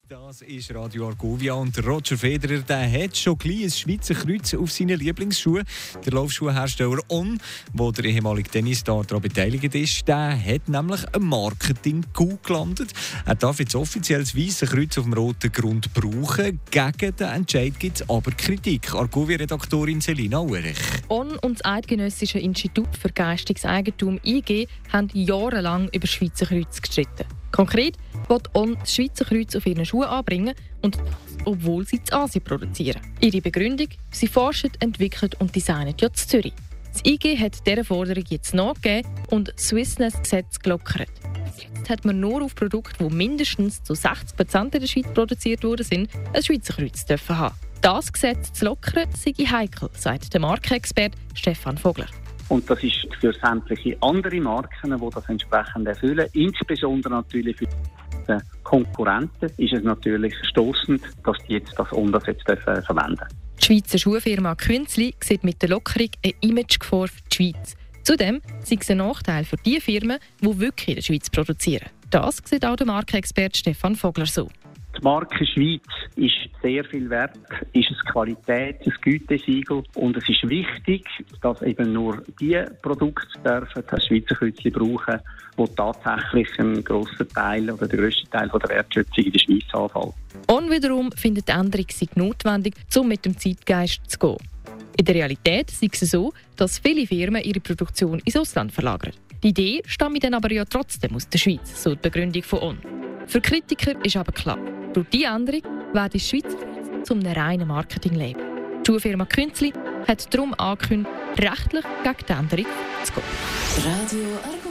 Das ist Radio Argovia und Roger Federer, der hat schon gleich ein Schweizer Kreuz auf seinen Lieblingsschuhen. Der Laufschuhhersteller On, wo der ehemalige Tennisstar daran beteiligt ist, der hat nämlich ein Marketing-Coup gelandet. Er darf jetzt offiziell das weisse Kreuz auf dem roten Grund brauchen. Gegen den Entscheid gibt es aber Kritik. Argovia-Redaktorin Selina Urech. On und das Eidgenössische Institut für geistiges Eigentum IG haben jahrelang über das Schweizer Kreuz gestritten. Konkret will On das Schweizer Kreuz auf ihren Schuhen anbringen und das, obwohl sie in Asien produzieren. Ihre Begründung: sie forschen, entwickeln und designen ja in Zürich. Das IG hat dieser Forderung jetzt nachgegeben und das Swissness-Gesetz gelockert. Jetzt hat man nur auf Produkte, die mindestens zu 60% in der Schweiz produziert worden sind, ein Schweizer Kreuz dürfen haben. Das Gesetz zu lockern sei heikel, sagt der Markenexperte Stefan Vogler. Und das ist für sämtliche andere Marken, die das entsprechend erfüllen, insbesondere natürlich für die Konkurrenten, ist es natürlich stossend, dass die jetzt das verwenden dürfen. Die Schweizer Schuhfirma Künzli sieht mit der Lockerung eine Imagegefahr für die Schweiz. Zudem sei es ein Nachteil für die Firmen, die wirklich in der Schweiz produzieren. Das sieht auch der Markenexperte Stefan Vogler so. Die Marke Schweiz ist sehr viel wert, ist es Qualität, ein Gütesiegel und es ist wichtig, dass eben nur die Produkte dürfen das Schweizer Kreuzchen brauchen, wo tatsächlich ein grosser Teil oder der grösste Teil von der Wertschöpfung in der Schweiz anfällt. On wiederum findet die Änderung sei notwendig, um mit dem Zeitgeist zu gehen. In der Realität sei es so, dass viele Firmen ihre Produktion ins Ausland verlagern. Die Idee stammt dann aber ja trotzdem aus der Schweiz, so die Begründung von On. Für Kritiker ist aber klar, durch diese Änderung wird die Schweiz zu einem reinen Marketing-Label. Die Schuhfirma Künzli hat darum angekündigt, rechtlich gegen die Änderung zu gehen. Radio